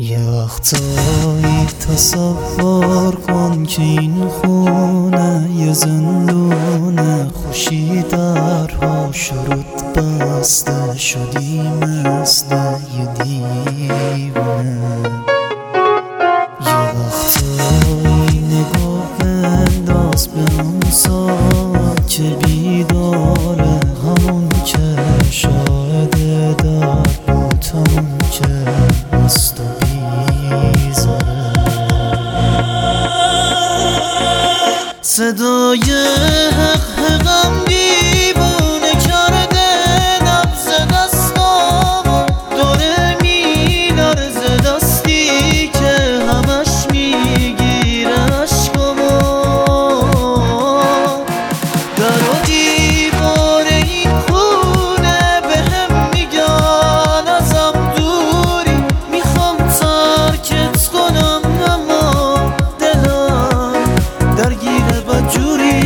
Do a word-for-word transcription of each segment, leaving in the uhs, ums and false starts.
یه وقتایی تصور کن که این خونه یه زندونه، خوشی درها شروط بسته، شدی مثل یه دیوونه. یه وقتایی نگاه بنداز به اون ساعت که بیداره، همون که شاهد درد بود، همون که مست و بیزاره. صدای حق حقم دیوونه کرده، نبض دستامو داره میلرزه، دستی که همش میگیره عشقامو. در و دیوار این خونه بهم میگن ازم دوری، میخوام ترکت کنم اما دلم درگیره بدجوری.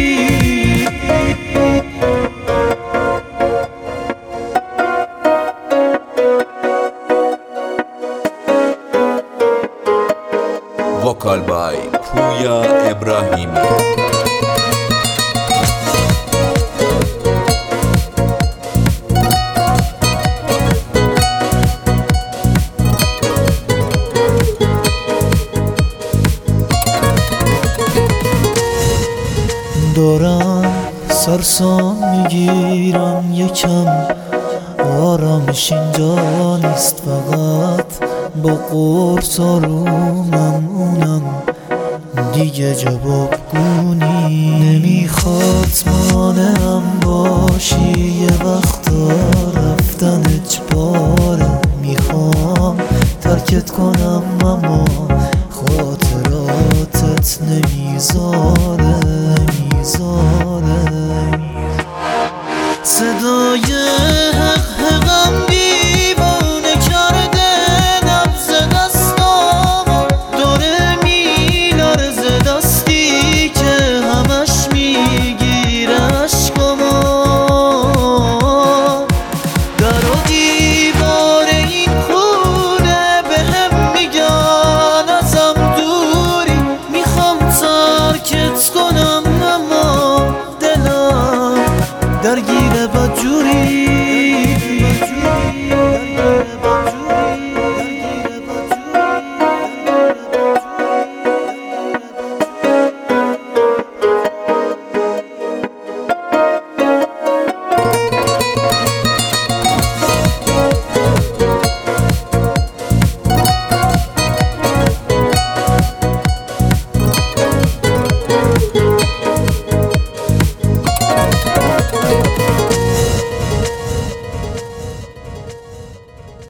وکال بای پویا ابراهیمی. دارم سرسام میگیرم یکم، آرامش اینجا نیست، فقط با قرص آرومم، اونم دیگه جوابگونی. نمیخواد مانعم باشی، یه وقتا رفتن اجباره، میخوام ترکت کنم اما خاطراتت نمیذاره نمیذاره. صدای